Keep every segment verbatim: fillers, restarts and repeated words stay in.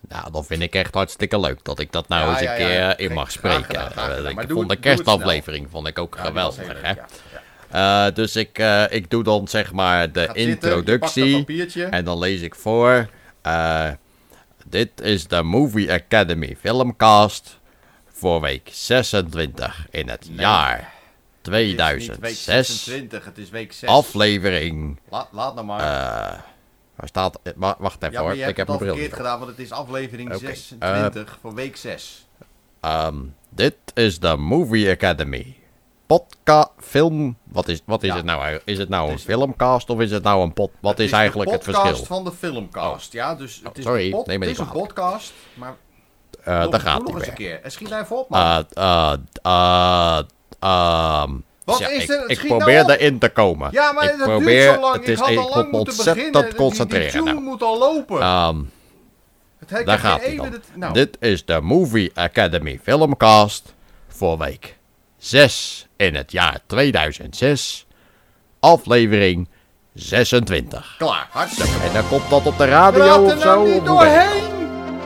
Nou, dat vind ik echt hartstikke leuk dat ik dat nou Ja, eens een ja, keer ja. in mag Graag spreken. gedaan, graag gedaan. Uh, Maar ik doe vond de het- doe het kerstaflevering vond ik ook Ja, die was geweldig. heel Hè? leuk, ja, ja. Uh, dus ik, uh, ik doe dan zeg maar de Gaat zitten, je pakt een introductie. papiertje. En dan lees ik voor. Uh, dit is de Movie Academy Filmcast voor week zesentwintig in het Nee. jaar Het is niet week tweeduizend zes. zesentwintig, het is week zes. Aflevering. La, laat nou maar. Uh, waar staat. wa- Wacht even ja, maar hoor. je Ik hebt heb het mijn al bril. verkeerd niet gedaan, want het is aflevering Oké, zesentwintig voor week zes. op. Um, dit is de Movie Academy. Podcast, film. Wat is, wat is Ja. het nou eigenlijk? Is het nou Het een is- filmcast of is het nou een pot? Wat Het is eigenlijk het de podcast verschil? van de filmcast, ja. Dus het Oh, is, sorry, een, pod- neem me het niet is een kwalijk. podcast, maar Uh, doe, daar gaat doe nog hij eens een weer. keer. En schiet even op, man. Uh, uh, uh, um, Wat ja, is ik, er? Het ik schiet nou probeer op. erin te komen. ja, maar ik dat probeer, duurt zo lang. Het Ik is, had ik al moet lang me moeten ontzettend beginnen. Die, concentreren. die tune nou. moet al lopen. Um, het, ik daar heb gaat geen hij dan. ene- het- nou, Dit is de Movie Academy Filmcast voor week zes in het jaar tweeduizend zes. Aflevering zesentwintig. klaar, hartstikke. En dan komt dat op de We radio laten of er zo? nou niet of hoe werkt dat? doorheen.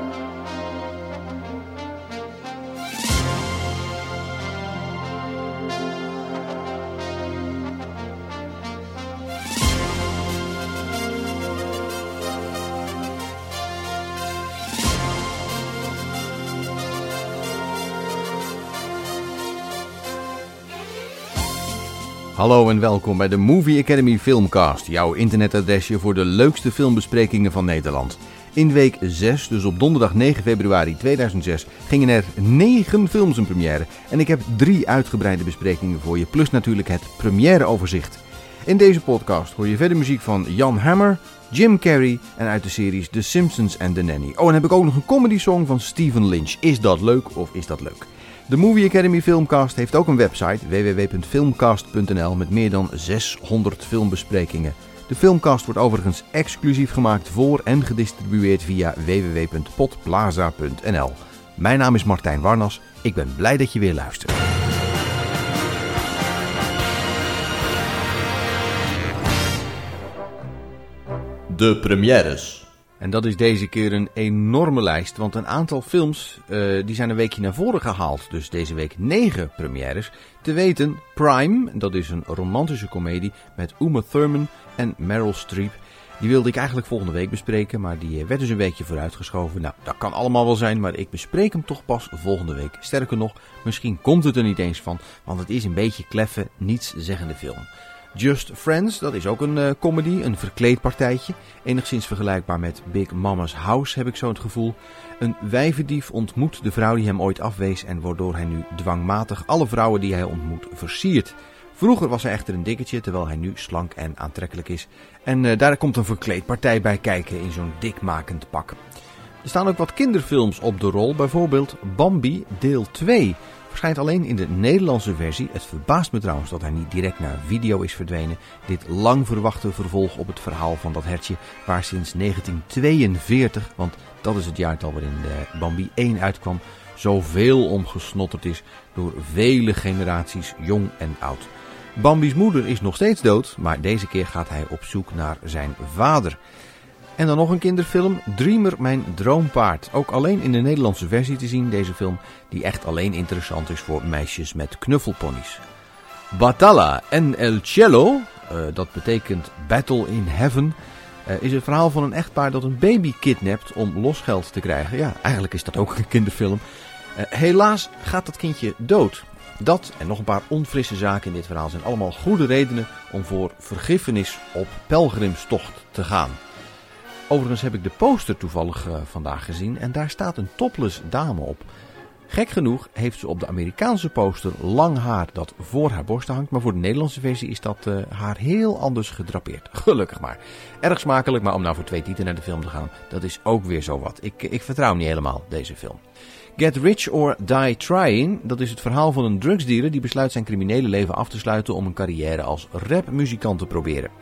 Hallo en welkom bij de Movie Academy Filmcast, jouw internetadresje voor de leukste filmbesprekingen van Nederland. In week zes, dus op donderdag negen februari tweeduizend zes, gingen er negen films in première en ik heb drie uitgebreide besprekingen voor je, plus natuurlijk het premièreoverzicht. In deze podcast hoor je verder muziek van Jan Hammer, Jim Carrey en uit de series The Simpsons en The Nanny. Oh, en heb ik ook nog een comedy song van Stephen Lynch. Is dat leuk of is dat leuk? De Movie Academy Filmcast heeft ook een website, w w w punt filmcast punt n l, met meer dan zeshonderd filmbesprekingen. De filmcast wordt overigens exclusief gemaakt voor en gedistribueerd via w w w punt podplaza punt n l. Mijn naam is Martijn Warnas, ik ben blij dat je weer luistert. De premières. En dat is deze keer een enorme lijst, want een aantal films uh, die zijn een weekje naar voren gehaald. Dus deze week negen premières. Te weten Prime, dat is een romantische komedie met Uma Thurman en Meryl Streep. Die wilde ik eigenlijk volgende week bespreken, maar die werd dus een weekje vooruitgeschoven. Nou, dat kan allemaal wel zijn, maar ik bespreek hem toch pas volgende week. Sterker nog, misschien komt het er niet eens van, want het is een beetje kleffe, nietszeggende film. Just Friends, dat is ook een uh, comedy, een verkleedpartijtje. Enigszins vergelijkbaar met Big Mama's House, heb ik zo het gevoel. Een wijvendief ontmoet de vrouw die hem ooit afwees en waardoor hij nu dwangmatig alle vrouwen die hij ontmoet versiert. Vroeger was hij echter een dikketje, terwijl hij nu slank en aantrekkelijk is. En uh, daar komt een verkleedpartij bij kijken in zo'n dikmakend pak. Er staan ook wat kinderfilms op de rol, bijvoorbeeld Bambi deel twee. Verschijnt alleen in de Nederlandse versie. Het verbaast me trouwens dat hij niet direct naar video is verdwenen. Dit lang verwachte vervolg op het verhaal van dat hertje, waar sinds negentien tweeënveertig, want dat is het jaartal waarin de Bambi één uitkwam, zoveel omgesnotterd is door vele generaties jong en oud. Bambi's moeder is nog steeds dood, maar deze keer gaat hij op zoek naar zijn vader. En dan nog een kinderfilm, Dreamer, mijn droompaard. Ook alleen in de Nederlandse versie te zien, deze film, die echt alleen interessant is voor meisjes met knuffelponies. Batalla en El Cielo, uh, dat betekent Battle in Heaven, uh, is het verhaal van een echtpaar dat een baby kidnapt om losgeld te krijgen. Ja, eigenlijk is dat ook een kinderfilm. Uh, helaas gaat dat kindje dood. Dat en nog een paar onfrisse zaken in dit verhaal zijn allemaal goede redenen om voor vergiffenis op pelgrimstocht te gaan. Overigens heb ik de poster toevallig uh, vandaag gezien en daar staat een topless dame op. Gek genoeg heeft ze op de Amerikaanse poster lang haar dat voor haar borsten hangt, maar voor de Nederlandse versie is dat uh, haar heel anders gedrapeerd. Gelukkig maar. Erg smakelijk, maar om nou voor twee tieten naar de film te gaan, dat is ook weer zo wat. Ik, ik vertrouw niet helemaal deze film. Get Rich or Die Trying, dat is het verhaal van een drugsdealer die besluit zijn criminele leven af te sluiten om een carrière als rapmuzikant te proberen.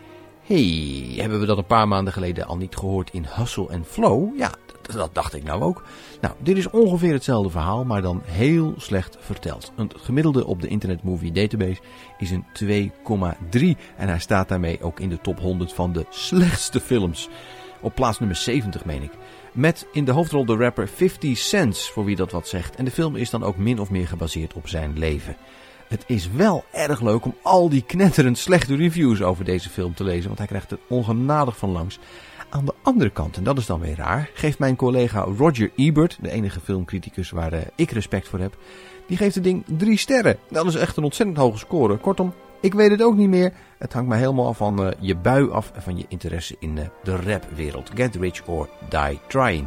Hey, hebben we dat een paar maanden geleden al niet gehoord in Hustle and Flow? Ja, dat, dat dacht ik nou ook. Nou, dit is ongeveer hetzelfde verhaal, maar dan heel slecht verteld. Het gemiddelde op de Internet Movie Database is een twee komma drie en hij staat daarmee ook in de top honderd van de slechtste films. Op plaats nummer zeventig, meen ik. Met in de hoofdrol de rapper fifty cent, voor wie dat wat zegt. En de film is dan ook min of meer gebaseerd op zijn leven. Het is wel erg leuk om al die knetterend slechte reviews over deze film te lezen, want hij krijgt er ongenadig van langs. Aan de andere kant, en dat is dan weer raar, geeft mijn collega Roger Ebert, de enige filmcriticus waar uh, ik respect voor heb, die geeft het ding drie sterren. Dat is echt een ontzettend hoge score. Kortom, ik weet het ook niet meer. Het hangt mij helemaal van uh, je bui af en van je interesse in uh, de rapwereld. Get rich or die trying.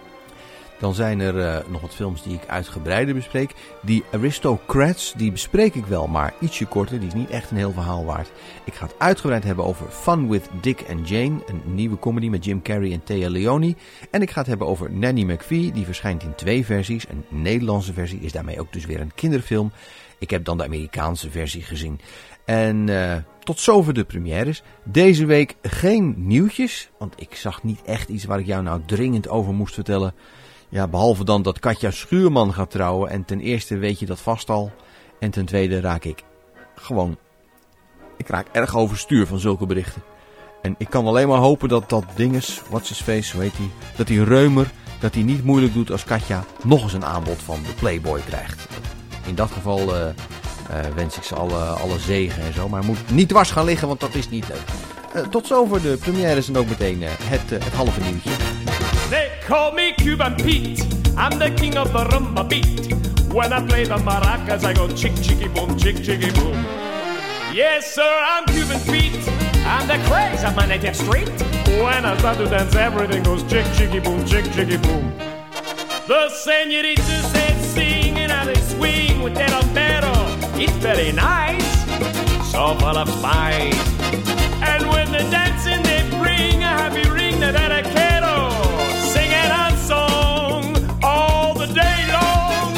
Dan zijn er uh, nog wat films die ik uitgebreider bespreek. Die Aristocrats, die bespreek ik wel, maar ietsje korter. Die is niet echt een heel verhaal waard. Ik ga het uitgebreid hebben over Fun with Dick and Jane. Een nieuwe comedy met Jim Carrey en Téa Leoni. En ik ga het hebben over Nanny McPhee. Die verschijnt in twee versies. Een Nederlandse versie is daarmee ook dus weer een kinderfilm. Ik heb dan de Amerikaanse versie gezien. En uh, tot zover de premières. Deze week geen nieuwtjes. Want ik zag niet echt iets waar ik jou nou dringend over moest vertellen. Ja, behalve dan dat Katja Schuurman gaat trouwen. En ten eerste weet je dat vast al. En ten tweede raak ik gewoon... Ik raak erg overstuur van zulke berichten. En ik kan alleen maar hopen dat dat dinges, what's his face, hoe heet die, dat die Reumer, dat hij niet moeilijk doet als Katja nog eens een aanbod van de Playboy krijgt. In dat geval uh, uh, wens ik ze alle, alle zegen en zo. Maar moet niet dwars gaan liggen, want dat is niet leuk. Uh, tot zover de premières en ook meteen uh, het, uh, het halve nieuwtje. They call me Cuban Pete. I'm the king of the rumba beat. When I play the maracas, I go chick chicky boom, chick chicky boom. Yes, sir, I'm Cuban Pete. I'm the craze of my native street. When I start to dance, everything goes chick chicky boom, chick chicky boom. The senoritas they sing and how they swing with that ombero. It's very nice, so full of spice. And when they're dancing, they bring a happy ring that I quiero. Singing a song all the day long.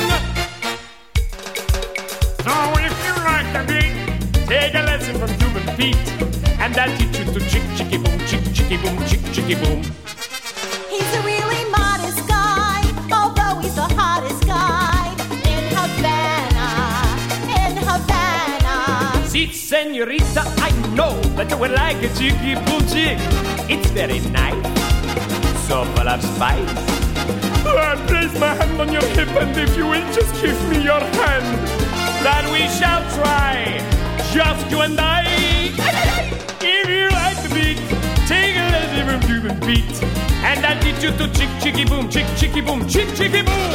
So if you like the beat, take a lesson from Cuban Pete. And that'll teach you to chick chicky boom, chick chicky boom, chick chicky boom. He's a really modest guy, although he's the hottest guy in Havana, in Havana. See, senorita, I know that you would like a chicky boom chick. It's very nice, so full of spice. I place my hand on your hip, and if you will just give me your hand, then we shall try, just you and I. If you like the beat, take a lesson from Cuban Pete. And I'll teach you to chick chicky boom, chick chicky boom, chick chicky boom.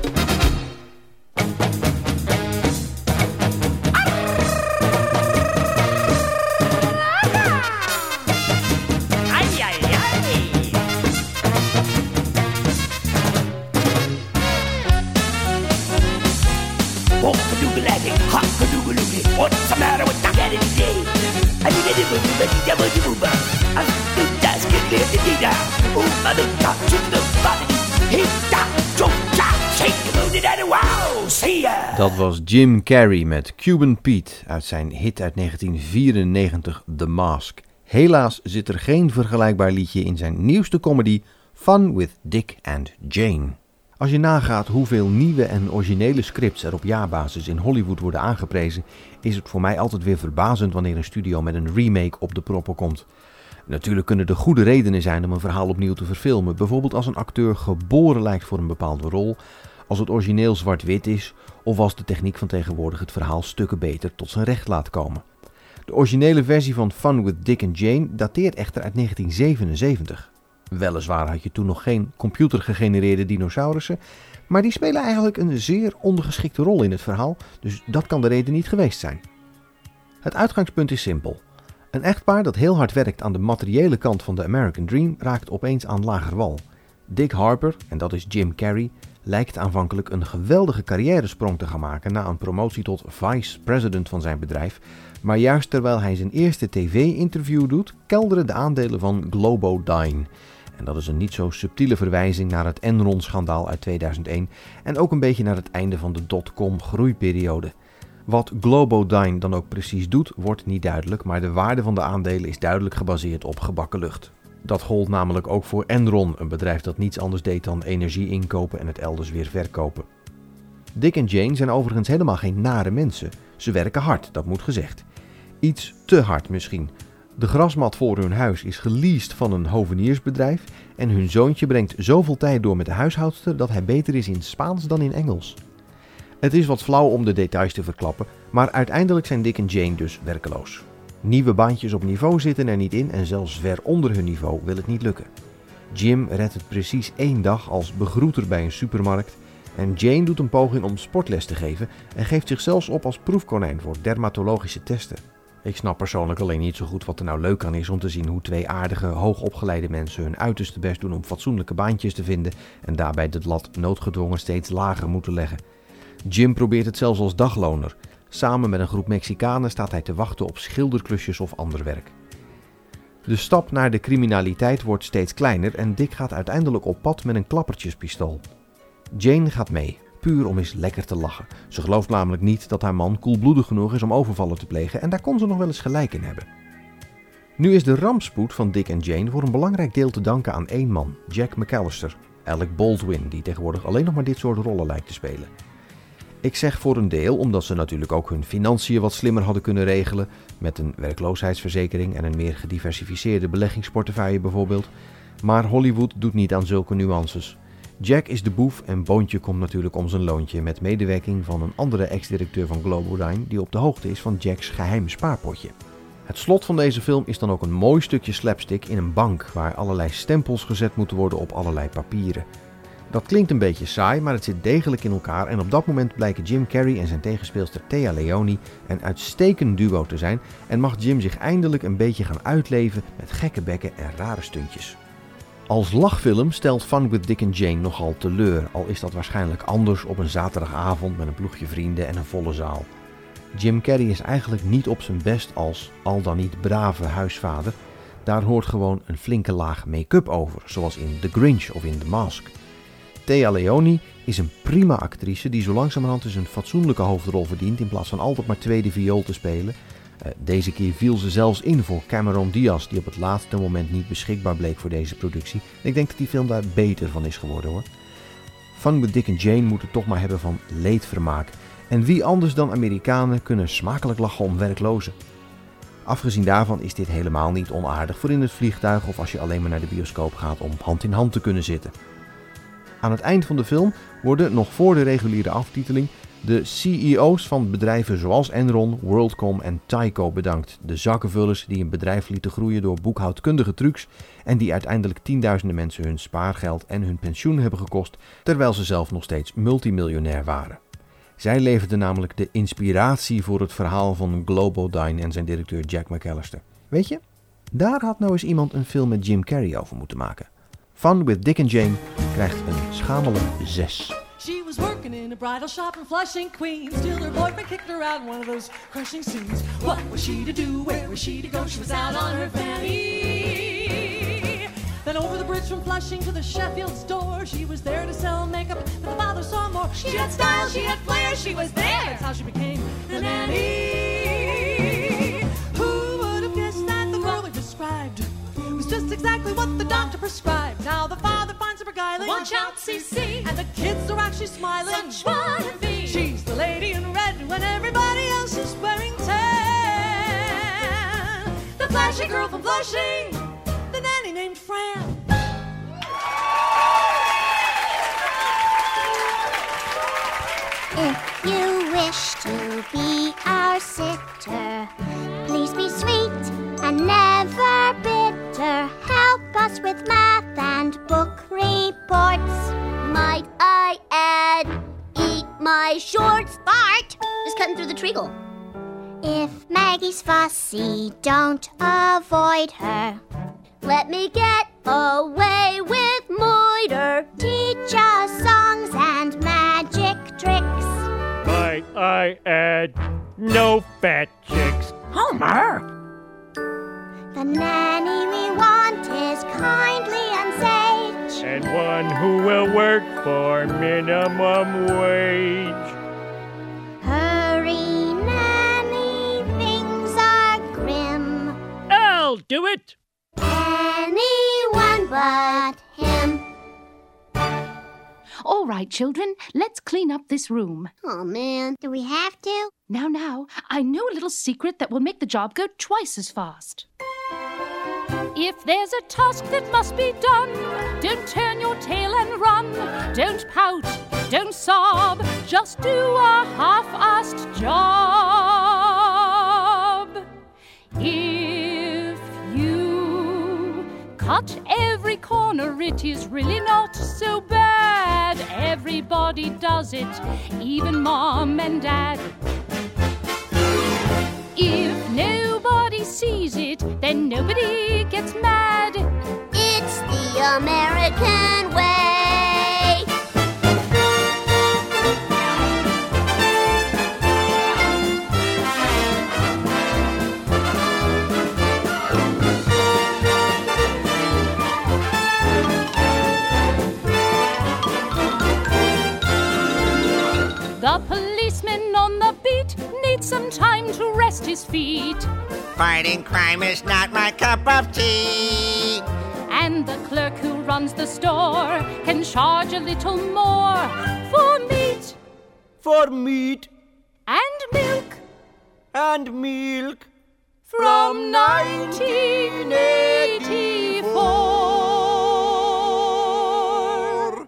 Ay, ay, ay. Whoop-a-doo-a-laggy, hop-a-doo-a-loogie. What's the matter with that guy today? I need a little bit of double double. I'm still just getting the data. Oh, mother, top to the body. Hit that, jump, jump, shake the moon and wow, see ya. Dat was Jim Carrey met Cuban Pete uit zijn hit uit negentien vierennegentig, The Mask. Helaas zit er geen vergelijkbaar liedje in zijn nieuwste comedy Fun with Dick and Jane. Als je nagaat hoeveel nieuwe en originele scripts er op jaarbasis in Hollywood worden aangeprezen, is het voor mij altijd weer verbazend wanneer een studio met een remake op de proppen komt. Natuurlijk kunnen er goede redenen zijn om een verhaal opnieuw te verfilmen, bijvoorbeeld als een acteur geboren lijkt voor een bepaalde rol, als het origineel zwart-wit is, of als de techniek van tegenwoordig het verhaal stukken beter tot zijn recht laat komen. De originele versie van Fun with Dick and Jane dateert echter uit negentien zevenenzeventig. Weliswaar had je toen nog geen computergegenereerde dinosaurussen, maar die spelen eigenlijk een zeer ondergeschikte rol in het verhaal, dus dat kan de reden niet geweest zijn. Het uitgangspunt is simpel. Een echtpaar dat heel hard werkt aan de materiële kant van de American Dream raakt opeens aan lager wal. Dick Harper, en dat is Jim Carrey, lijkt aanvankelijk een geweldige carrièresprong te gaan maken na een promotie tot vice-president van zijn bedrijf, maar juist terwijl hij zijn eerste tv-interview doet, kelderen de aandelen van Globodyne. En dat is een niet zo subtiele verwijzing naar het Enron-schandaal uit tweeduizend één en ook een beetje naar het einde van de dotcom groeiperiode. Wat Globodyne dan ook precies doet, wordt niet duidelijk, maar de waarde van de aandelen is duidelijk gebaseerd op gebakken lucht. Dat gold namelijk ook voor Enron, een bedrijf dat niets anders deed dan energie inkopen en het elders weer verkopen. Dick en Jane zijn overigens helemaal geen nare mensen. Ze werken hard, dat moet gezegd. Iets te hard misschien. De grasmat voor hun huis is geleased van een hoveniersbedrijf en hun zoontje brengt zoveel tijd door met de huishoudster dat hij beter is in Spaans dan in Engels. Het is wat flauw om de details te verklappen, maar uiteindelijk zijn Dick en Jane dus werkeloos. Nieuwe baantjes op niveau zitten er niet in en zelfs ver onder hun niveau wil het niet lukken. Jim redt het precies één dag als begroeter bij een supermarkt en Jane doet een poging om sportles te geven en geeft zich zelfs op als proefkonijn voor dermatologische testen. Ik snap persoonlijk alleen niet zo goed wat er nou leuk aan is om te zien hoe twee aardige, hoogopgeleide mensen hun uiterste best doen om fatsoenlijke baantjes te vinden en daarbij de lat noodgedwongen steeds lager moeten leggen. Jim probeert het zelfs als dagloner. Samen met een groep Mexicanen staat hij te wachten op schilderklusjes of ander werk. De stap naar de criminaliteit wordt steeds kleiner en Dick gaat uiteindelijk op pad met een klappertjespistool. Jane gaat mee, puur om eens lekker te lachen. Ze gelooft namelijk niet dat haar man koelbloedig genoeg is om overvallen te plegen en daar kon ze nog wel eens gelijk in hebben. Nu is de rampspoed van Dick en Jane voor een belangrijk deel te danken aan één man, Jack McAllister, Alec Baldwin, die tegenwoordig alleen nog maar dit soort rollen lijkt te spelen. Ik zeg voor een deel omdat ze natuurlijk ook hun financiën wat slimmer hadden kunnen regelen, met een werkloosheidsverzekering en een meer gediversifieerde beleggingsportefeuille bijvoorbeeld. Maar Hollywood doet niet aan zulke nuances. Jack is de boef en Boontje komt natuurlijk om zijn loontje met medewerking van een andere ex-directeur van Globodyne die op de hoogte is van Jacks geheime spaarpotje. Het slot van deze film is dan ook een mooi stukje slapstick in een bank waar allerlei stempels gezet moeten worden op allerlei papieren. Dat klinkt een beetje saai, maar het zit degelijk in elkaar en op dat moment blijken Jim Carrey en zijn tegenspeelster Téa Leoni een uitstekend duo te zijn en mag Jim zich eindelijk een beetje gaan uitleven met gekke bekken en rare stuntjes. Als lachfilm stelt Fun with Dick and Jane nogal teleur, al is dat waarschijnlijk anders op een zaterdagavond met een ploegje vrienden en een volle zaal. Jim Carrey is eigenlijk niet op zijn best als al dan niet brave huisvader. Daar hoort gewoon een flinke laag make-up over, zoals in The Grinch of in The Mask. Téa Leoni is een prima actrice die zo langzamerhand dus een fatsoenlijke hoofdrol verdient in plaats van altijd maar tweede viool te spelen. Uh, deze keer viel ze zelfs in voor Cameron Diaz, die op het laatste moment niet beschikbaar bleek voor deze productie. Ik denk dat die film daar beter van is geworden hoor. Fun with Dick and Jane moet het toch maar hebben van leedvermaak. En wie anders dan Amerikanen kunnen smakelijk lachen om werklozen. Afgezien daarvan is dit helemaal niet onaardig voor in het vliegtuig of als je alleen maar naar de bioscoop gaat om hand in hand te kunnen zitten. Aan het eind van de film worden, nog voor de reguliere aftiteling, de C E O's van bedrijven zoals Enron, WorldCom en Tyco bedankt. De zakkenvullers die een bedrijf lieten groeien door boekhoudkundige trucs en die uiteindelijk tienduizenden mensen hun spaargeld en hun pensioen hebben gekost, terwijl ze zelf nog steeds multimiljonair waren. Zij leverden namelijk de inspiratie voor het verhaal van Globodyne en zijn directeur Jack McAllister. Weet je, daar had nou eens iemand een film met Jim Carrey over moeten maken. Fun with Dick and Jane krijgt een schamele zes. She was working in a bridal shop in Flushing, Queens, till her boyfriend kicked her out in one of those crushing scenes. What was she to do? Where was she to go? She was out on her fanny. Then over the bridge from Flushing to the Sheffield store, she was there to sell makeup, but the father saw more. She had style, she had flair, she was there. That's how she became the nanny. Who would have guessed that the girl we described was just exactly what the doctor prescribed? Now the father finds her beguiling. Watch out, C C. And the kids are actually smiling. Such wannabe. She's the lady in red when everybody else is wearing tan. The flashy girl from Flushing, the nanny named Fran. If you wish to be our sitter, please be sweet and never bitter. Help us with math and book reports. Might I add, eat my shorts. Bart is cutting through the treacle. If Maggie's fussy, don't avoid her. Let me get away with Moiter. Teach us songs and magic tricks. Might I add, no fat chicks. Homer! The nanny we want is kindly and sage. And one who will work for minimum wage. Hurry, nanny, things are grim. I'll do it! Anyone but him. All right, children, let's clean up this room. Oh, man, do we have to? Now, now, I know a little secret that will make the job go twice as fast. If there's a task that must be done, don't turn your tail and run. Don't pout, don't sob, just do a half-assed job. If you cut every corner, it is really not so bad. Everybody does it, even mom and dad. If nobody sees it, then nobody gets mad. It's the American way. The policeman on the beat needs some time to rest his feet. Fighting crime is not my cup of tea. And the clerk who runs the store can charge a little more for meat For meat and milk and milk from nineteen eighty-four.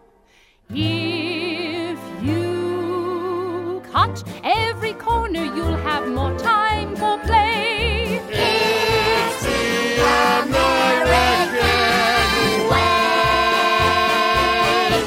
If you cut every corner, you'll have more time for play. It's the American way.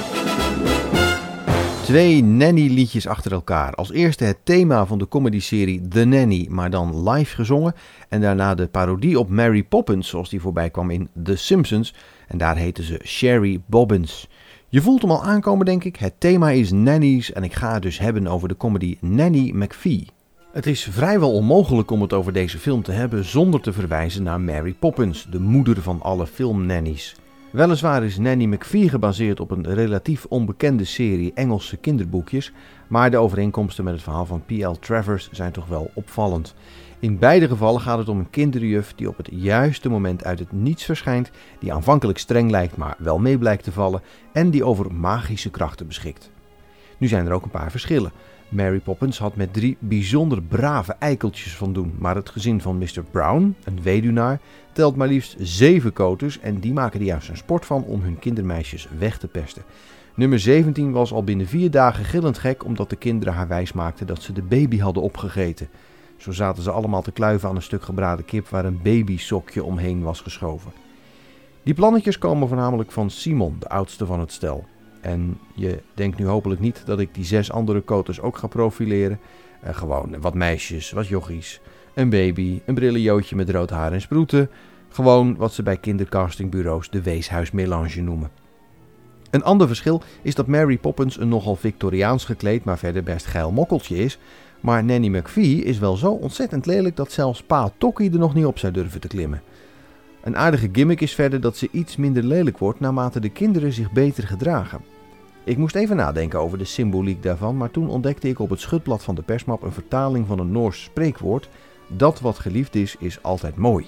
Twee Nanny-liedjes achter elkaar. Als eerste het thema van de comedyserie The Nanny, maar dan live gezongen. En daarna de parodie op Mary Poppins, zoals die voorbij kwam in The Simpsons. En daar heette ze Sherry Bobbins. Je voelt hem al aankomen, denk ik. Het thema is nannies en ik ga het dus hebben over de comedy Nanny McPhee. Het is vrijwel onmogelijk om het over deze film te hebben zonder te verwijzen naar Mary Poppins, de moeder van alle filmnannies. Weliswaar is Nanny McPhee gebaseerd op een relatief onbekende serie Engelse kinderboekjes, maar de overeenkomsten met het verhaal van P L Travers zijn toch wel opvallend. In beide gevallen gaat het om een kinderjuf die op het juiste moment uit het niets verschijnt, die aanvankelijk streng lijkt maar wel mee blijkt te vallen en die over magische krachten beschikt. Nu zijn er ook een paar verschillen. Mary Poppins had met drie bijzonder brave eikeltjes van doen, maar het gezin van mister Brown, een weduwnaar, telt maar liefst zeven koters en die maken er juist een sport van om hun kindermeisjes weg te pesten. Nummer zeventien was al binnen vier dagen gillend gek omdat de kinderen haar wijsmaakten dat ze de baby hadden opgegeten. Zo zaten ze allemaal te kluiven aan een stuk gebraden kip waar een babysokje omheen was geschoven. Die plannetjes komen voornamelijk van Simon, de oudste van het stel. En je denkt nu hopelijk niet dat ik die zes andere koters ook ga profileren. Uh, gewoon wat meisjes, wat jochies, een baby, een brillenjootje met rood haar en sproeten. Gewoon wat ze bij kindercastingbureaus de weeshuismelange noemen. Een ander verschil is dat Mary Poppins een nogal Victoriaans gekleed, maar verder best geil mokkeltje is. Maar Nanny McPhee is wel zo ontzettend lelijk dat zelfs pa Tokkie er nog niet op zou durven te klimmen. Een aardige gimmick is verder dat ze iets minder lelijk wordt naarmate de kinderen zich beter gedragen. Ik moest even nadenken over de symboliek daarvan, maar toen ontdekte ik op het schutblad van de persmap een vertaling van een Noors spreekwoord. Dat wat geliefd is, is altijd mooi.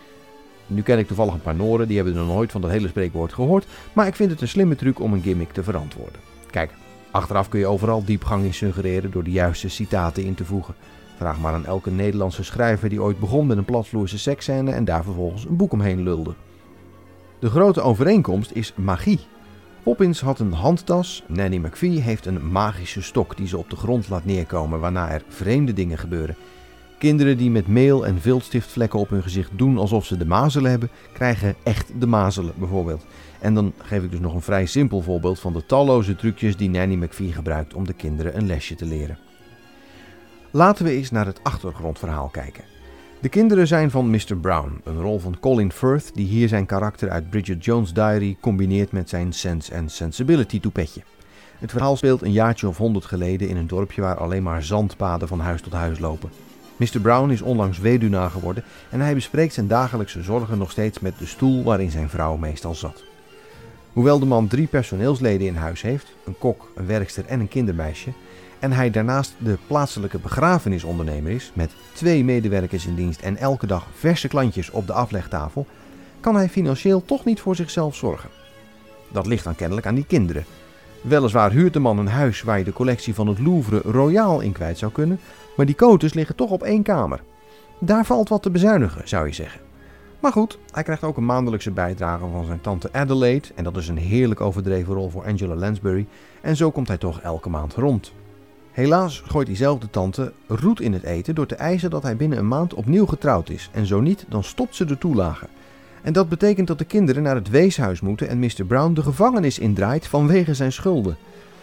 Nu ken ik toevallig een paar Noren, die hebben er nog nooit van dat hele spreekwoord gehoord, maar ik vind het een slimme truc om een gimmick te verantwoorden. Kijk, achteraf kun je overal diepgang in suggereren door de juiste citaten in te voegen. Vraag maar aan elke Nederlandse schrijver die ooit begon met een platvloerse seksscène en daar vervolgens een boek omheen lulde. De grote overeenkomst is magie. Poppins had een handtas, Nanny McPhee heeft een magische stok die ze op de grond laat neerkomen waarna er vreemde dingen gebeuren. Kinderen die met meel en viltstiftvlekken op hun gezicht doen alsof ze de mazelen hebben, krijgen echt de mazelen bijvoorbeeld. En dan geef ik dus nog een vrij simpel voorbeeld van de talloze trucjes die Nanny McPhee gebruikt om de kinderen een lesje te leren. Laten we eens naar het achtergrondverhaal kijken. De kinderen zijn van mister Brown, een rol van Colin Firth die hier zijn karakter uit Bridget Jones' Diary combineert met zijn Sense and Sensibility toepetje. Het verhaal speelt een jaartje of honderd geleden in een dorpje waar alleen maar zandpaden van huis tot huis lopen. mister Brown is onlangs weduwnaar geworden en hij bespreekt zijn dagelijkse zorgen nog steeds met de stoel waarin zijn vrouw meestal zat. Hoewel de man drie personeelsleden in huis heeft, een kok, een werkster en een kindermeisje, en hij daarnaast de plaatselijke begrafenisondernemer is, met twee medewerkers in dienst en elke dag verse klantjes op de aflegtafel, kan hij financieel toch niet voor zichzelf zorgen. Dat ligt dan kennelijk aan die kinderen. Weliswaar huurt de man een huis waar je de collectie van het Louvre royaal in kwijt zou kunnen, maar die koters liggen toch op één kamer. Daar valt wat te bezuinigen, zou je zeggen. Maar goed, hij krijgt ook een maandelijkse bijdrage van zijn tante Adelaide. En dat is een heerlijk overdreven rol voor Angela Lansbury. En zo komt hij toch elke maand rond. Helaas gooit diezelfde tante roet in het eten door te eisen dat hij binnen een maand opnieuw getrouwd is. En zo niet, dan stopt ze de toelage. En dat betekent dat de kinderen naar het weeshuis moeten en mister Brown de gevangenis indraait vanwege zijn schulden.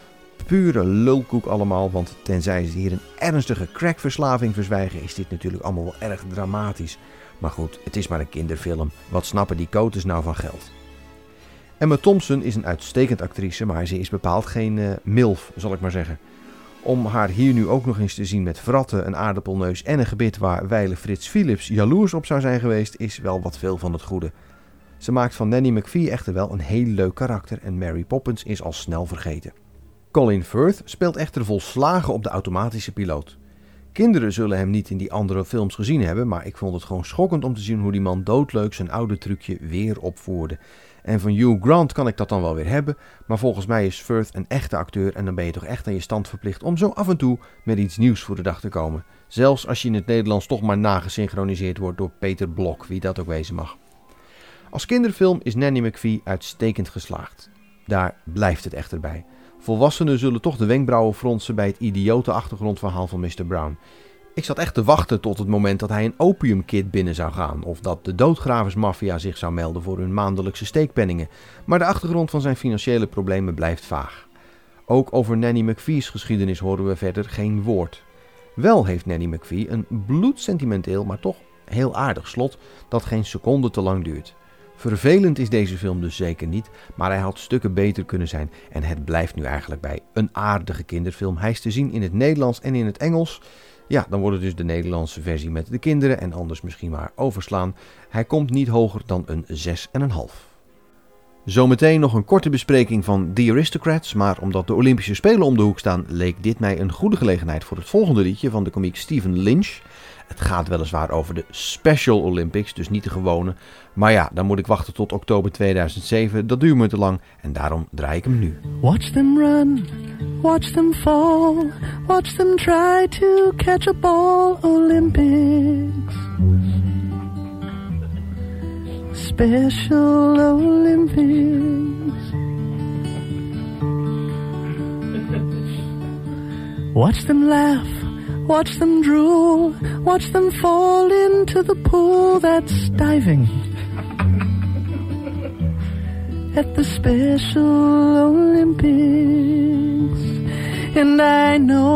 Pure lulkoek allemaal, want tenzij ze hier een ernstige crackverslaving verzwijgen, is dit natuurlijk allemaal wel erg dramatisch. Maar goed, het is maar een kinderfilm. Wat snappen die koters nou van geld? Emma Thompson is een uitstekend actrice, maar ze is bepaald geen uh, milf, zal ik maar zeggen. Om haar hier nu ook nog eens te zien met vratten, een aardappelneus en een gebit waar wijle Frits Philips jaloers op zou zijn geweest, is wel wat veel van het goede. Ze maakt van Nanny McPhee echter wel een heel leuk karakter en Mary Poppins is al snel vergeten. Colin Firth speelt echter volslagen op de automatische piloot. Kinderen zullen hem niet in die andere films gezien hebben, maar ik vond het gewoon schokkend om te zien hoe die man doodleuk zijn oude trucje weer opvoerde. En van Hugh Grant kan ik dat dan wel weer hebben, maar volgens mij is Firth een echte acteur en dan ben je toch echt aan je stand verplicht om zo af en toe met iets nieuws voor de dag te komen. Zelfs als je in het Nederlands toch maar nagesynchroniseerd wordt door Peter Blok, wie dat ook wezen mag. Als kinderfilm is Nanny McPhee uitstekend geslaagd. Daar blijft het echter bij. Volwassenen zullen toch de wenkbrauwen fronsen bij het idiote achtergrondverhaal van mister Brown. Ik zat echt te wachten tot het moment dat hij een opiumkit binnen zou gaan, of dat de doodgraversmafia zich zou melden voor hun maandelijkse steekpenningen, maar de achtergrond van zijn financiële problemen blijft vaag. Ook over Nanny McPhee's geschiedenis horen we verder geen woord. Wel heeft Nanny McPhee een bloedsentimenteel, maar toch heel aardig slot dat geen seconde te lang duurt. Vervelend is deze film dus zeker niet, maar hij had stukken beter kunnen zijn en het blijft nu eigenlijk bij een aardige kinderfilm. Hij is te zien in het Nederlands en in het Engels. Ja, dan wordt het dus de Nederlandse versie met de kinderen en anders misschien maar overslaan. Hij komt niet hoger dan een zes komma vijf. Zometeen nog een korte bespreking van The Aristocrats, maar omdat de Olympische Spelen om de hoek staan, leek dit mij een goede gelegenheid voor het volgende liedje van de komiek Stephen Lynch. Het gaat weliswaar over de Special Olympics, dus niet de gewone. Maar ja, dan moet ik wachten tot oktober tweeduizend zeven, dat duurt me te lang en daarom draai ik hem nu. Watch them run, watch them fall, watch them try to catch a ball. Olympics, Special Olympics. Watch them laugh, watch them drool, watch them fall into the pool that's diving at the Special Olympics. And I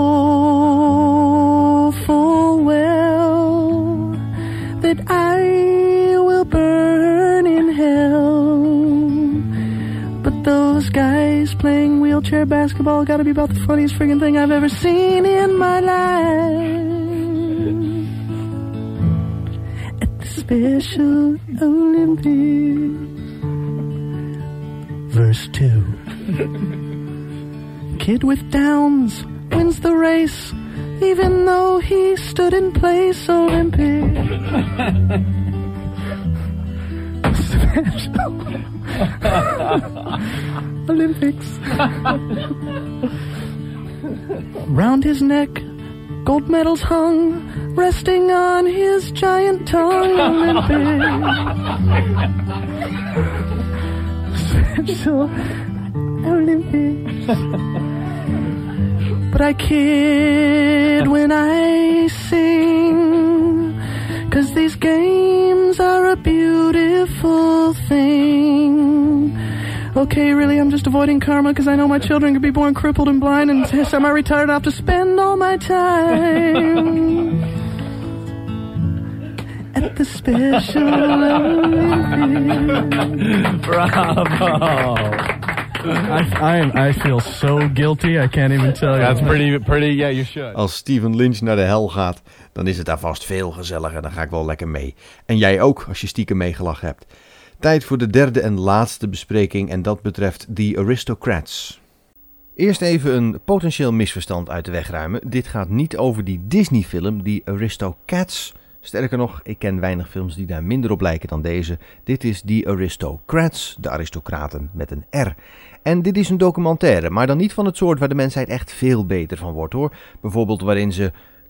know full well that I will burn in hell, but those guys playing wheelchair basketball gotta be about the funniest friggin' thing I've ever seen in my life. At the Special Olympics. Verse two. Kid with Downs wins the race, even though he stood in place. Olympic. Special Olympics. Round his neck, gold medals hung, resting on his giant tongue. Olympic. Special Olympics. But I kid when I sing, 'cause these games are a beautiful thing. Okay, really, I'm just avoiding karma because I know my children could be born crippled and blind and semi-retired. I have to spend all my time at the Special Olympics. Bravo! I, I, I feel so guilty, I can't even tell you. That's pretty, pretty, yeah, you should. Als Stephen Lynch naar de hel gaat, dan is het daar vast veel gezelliger. Dan ga ik wel lekker mee. En jij ook, als je stiekem meegelachen hebt. Tijd voor de derde en laatste bespreking en dat betreft The Aristocrats. Eerst even een potentieel misverstand uit de weg ruimen. Dit gaat niet over die Disney-film, The Aristocats. Sterker nog, ik ken weinig films die daar minder op lijken dan deze. Dit is The Aristocrats, de aristocraten met een R. En dit is een documentaire, maar dan niet van het soort waar de mensheid echt veel beter van wordt hoor. Bijvoorbeeld waarin ze,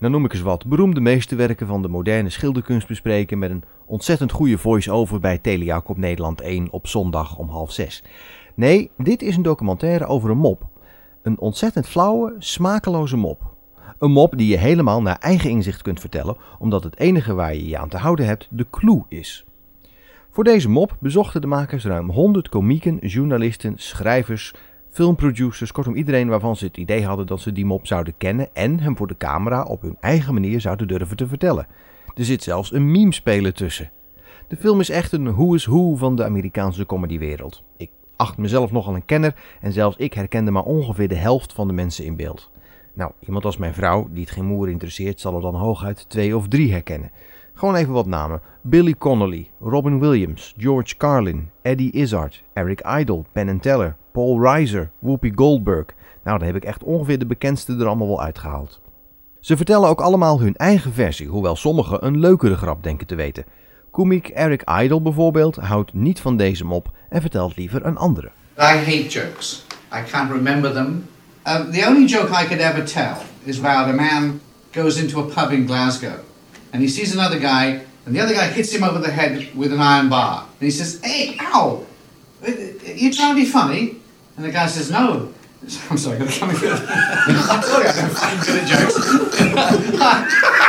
Nou noem ik eens wat beroemde meesterwerken van de moderne schilderkunst bespreken met een ontzettend goede voice-over bij Telejac op Nederland één op zondag om half zes. Nee, dit is een documentaire over een mop. Een ontzettend flauwe, smakeloze mop. Een mop die je helemaal naar eigen inzicht kunt vertellen, omdat het enige waar je je aan te houden hebt de clue is. Voor deze mop bezochten de makers ruim honderd komieken, journalisten, schrijvers, filmproducers, kortom iedereen waarvan ze het idee hadden dat ze die mop zouden kennen en hem voor de camera op hun eigen manier zouden durven te vertellen. Er zit zelfs een meme-speler tussen. De film is echt een who is who van de Amerikaanse comedywereld. Ik acht mezelf nogal een kenner en zelfs ik herkende maar ongeveer de helft van de mensen in beeld. Nou, iemand als mijn vrouw, die het geen moer interesseert, zal er dan hooguit twee of drie herkennen. Gewoon even wat namen. Billy Connolly, Robin Williams, George Carlin, Eddie Izzard, Eric Idle, Penn and Teller, Paul Reiser, Whoopi Goldberg. Nou, daar heb ik echt ongeveer de bekendste er allemaal wel uitgehaald. Ze vertellen ook allemaal hun eigen versie, hoewel sommigen een leukere grap denken te weten. Komiek Eric Idle bijvoorbeeld houdt niet van deze mop en vertelt liever een andere. I hate jokes. I can't remember them. Um, the only joke I could ever tell is about a man goes into a pub in Glasgow and he sees another guy and the other guy hits him over the head with an iron bar. And he says, hey, ow, you trying to be funny? And the guy says, no. I'm sorry, I'm coming good. I'm sorry, I'm fucking good at jokes.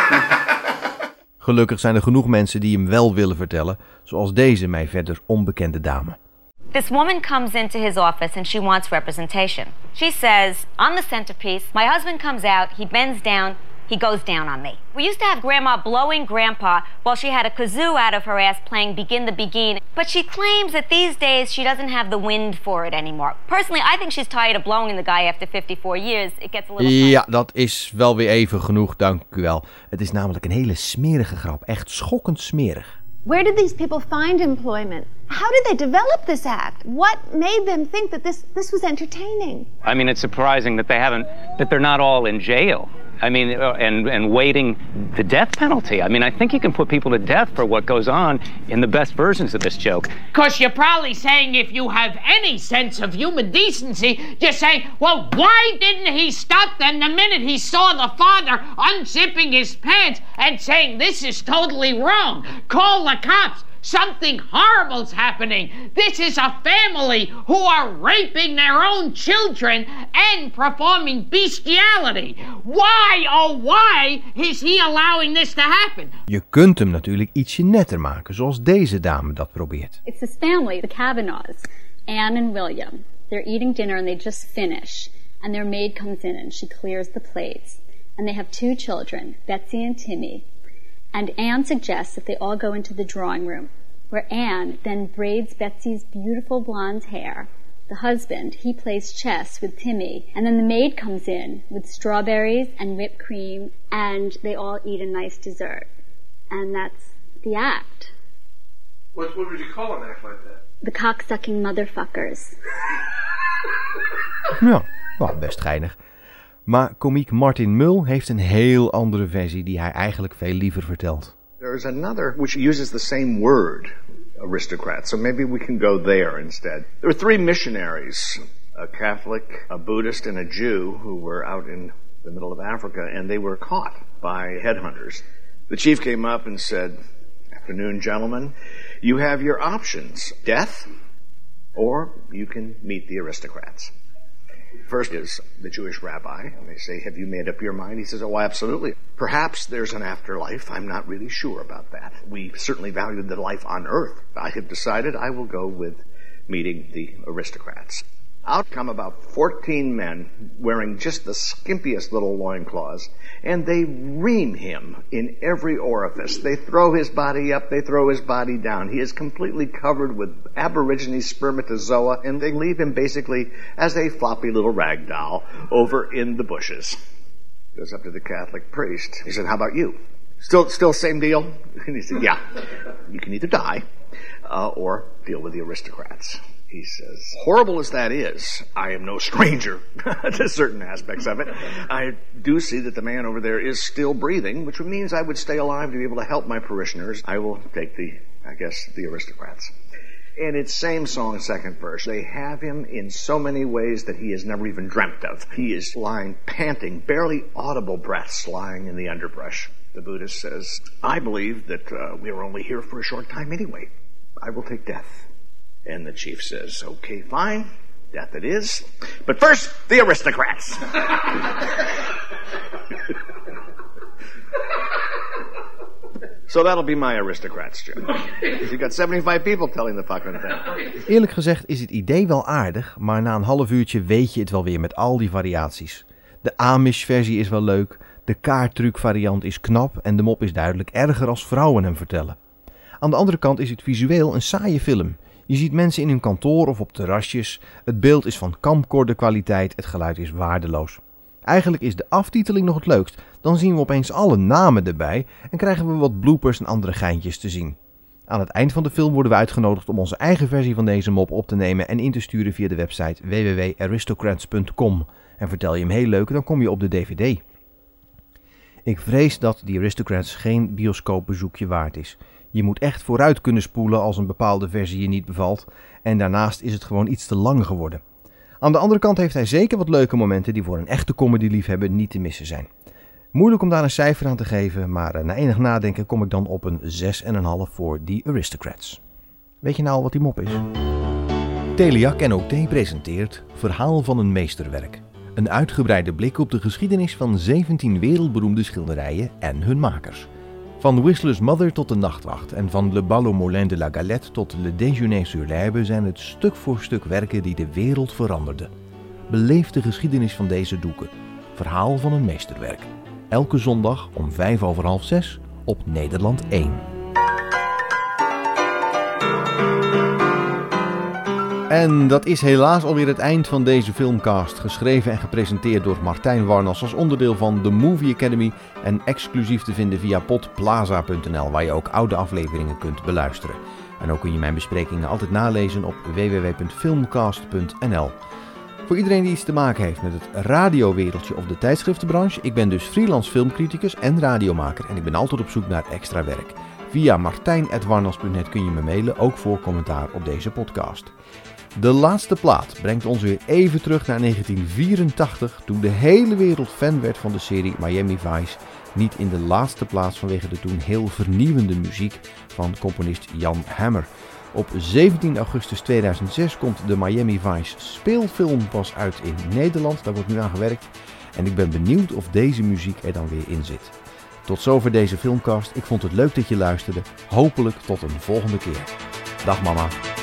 Gelukkig zijn er genoeg mensen die hem wel willen vertellen, zoals deze mij verder onbekende dame. This woman comes into his office and she wants representation. She says, I'm the centerpiece. My husband comes out, he bends down, he goes down on me. We used to have Grandma blowing Grandpa while she had a kazoo out of her ass playing Begin the Begin. But she claims that these days she doesn't have the wind for it anymore. Personally, I think she's tired of blowing the guy after fifty-four years. It gets a little funny. Ja, dat is wel weer even genoeg, dank u wel. Het is namelijk een hele smerige grap. Echt schokkend smerig. Where did these people find employment? How did they develop this act? What made them think that this, this was entertaining? I mean, it's surprising that they haven't, that they're not all in jail. I mean, and, and waiting the death penalty. I mean, I think you can put people to death for what goes on in the best versions of this joke. Because you're probably saying, if you have any sense of human decency, you're saying, well, why didn't he stop them the minute he saw the father unzipping his pants and saying, this is totally wrong? Call the cops. Something horrible's happening. This is a family who are raping their own children and performing bestiality. Why, oh why, is he allowing this to happen? Je kunt hem natuurlijk ietsje netter maken, zoals deze dame dat probeert. It's this family, the Kavanaughs, Anne and William. They're eating dinner and they just finish. And their maid comes in and she clears the plates. And they have two children, Betsy and Timmy. And Anne suggests that they all go into the drawing room, where Anne then braids Betsy's beautiful blonde hair. The husband, he plays chess with Timmy, and then the maid comes in with strawberries and whipped cream, and they all eat a nice dessert. And that's the act. What, what would you call an act like that? The cocksucking motherfuckers. Ja, well, best geinig. Maar komiek Martin Mull heeft een heel andere versie die hij eigenlijk veel liever vertelt. There is another which uses the same word, aristocrat, so maybe we can go there instead. There were three missionaries, a Catholic, a Buddhist, and a Jew, who were out in the middle of Africa, and they were caught by headhunters. The chief came up and said, "Afternoon, gentlemen, you have your options, death, or you can meet the aristocrats." First is the Jewish rabbi, and they say, "Have you made up your mind?" He says, "Oh, absolutely. Perhaps there's an afterlife. I'm not really sure about that. We certainly value the life on earth. I have decided I will go with meeting the aristocrats." Out come about fourteen men wearing just the skimpiest little loincloths, and they ream him in every orifice. They throw his body up, they throw his body down. He is completely covered with aborigine spermatozoa, and they leave him basically as a floppy little rag doll over in the bushes. Goes up to the Catholic priest. He said, "How about you? Still, still same deal?" And he said, "Yeah, you can either die uh, or deal with the aristocrats." He says, "Horrible as that is, I am no stranger to certain aspects of it. I do see that the man over there is still breathing, which means I would stay alive to be able to help my parishioners. I will take the, I guess, the aristocrats." And it's same song, second verse. They have him in so many ways that he has never even dreamt of. He is lying, panting, barely audible breaths lying in the underbrush. The Buddhist says, I believe that uh, we are only here for a short time anyway. I will take death. And the chief says, okay, fine. Death it is. But first, the aristocrats. So that'll be my aristocrats, Jim. You got seventy-five people telling the fucking thing. Eerlijk gezegd is het idee wel aardig, maar na een half uurtje weet je het wel weer met al die variaties. De Amish-versie is wel leuk, de kaarttruc-variant is knap en de mop is duidelijk erger als vrouwen hem vertellen. Aan de andere kant is het visueel een saaie film. Je ziet mensen in hun kantoor of op terrasjes, het beeld is van camcorder kwaliteit, het geluid is waardeloos. Eigenlijk is de aftiteling nog het leukst. Dan zien we opeens alle namen erbij en krijgen we wat bloopers en andere geintjes te zien. Aan het eind van de film worden we uitgenodigd om onze eigen versie van deze mop op te nemen en in te sturen via de website w w w punt aristocrats punt com. En vertel je hem heel leuk, dan kom je op de D V D. Ik vrees dat The Aristocrats geen bioscoopbezoekje waard is. Je moet echt vooruit kunnen spoelen als een bepaalde versie je niet bevalt. En daarnaast is het gewoon iets te lang geworden. Aan de andere kant heeft hij zeker wat leuke momenten die voor een echte comedy-liefhebber niet te missen zijn. Moeilijk om daar een cijfer aan te geven, maar na enig nadenken kom ik dan op een zes komma vijf voor The Aristocrats. Weet je nou al wat die mop is? Teliak en O T presenteert Verhaal van een meesterwerk. Een uitgebreide blik op de geschiedenis van zeventien wereldberoemde schilderijen en hun makers. Van Whistler's Mother tot de Nachtwacht en van Le Bal au Moulin de la Galette tot Le Déjeuner sur l'Herbe zijn het stuk voor stuk werken die de wereld veranderden. Beleef de geschiedenis van deze doeken. Verhaal van een meesterwerk. Elke zondag om vijf over half zes op Nederland één. En dat is helaas alweer het eind van deze filmcast, geschreven en gepresenteerd door Martijn Warnas als onderdeel van The Movie Academy en exclusief te vinden via podplaza punt n l, waar je ook oude afleveringen kunt beluisteren. En ook kun je mijn besprekingen altijd nalezen op w w w punt filmcast punt n l. Voor iedereen die iets te maken heeft met het radiowereldje of de tijdschriftenbranche, ik ben dus freelance filmcriticus en radiomaker en ik ben altijd op zoek naar extra werk. Via martijn punt warnas punt net kun je me mailen, ook voor commentaar op deze podcast. De laatste plaat brengt ons weer even terug naar negentien vierentachtig, toen de hele wereld fan werd van de serie Miami Vice. Niet in de laatste plaats vanwege de toen heel vernieuwende muziek van componist Jan Hammer. Op zeventien augustus tweeduizend zes komt de Miami Vice speelfilm pas uit in Nederland. Daar wordt nu aan gewerkt. En ik ben benieuwd of deze muziek er dan weer in zit. Tot zover deze filmcast. Ik vond het leuk dat je luisterde. Hopelijk tot een volgende keer. Dag mama.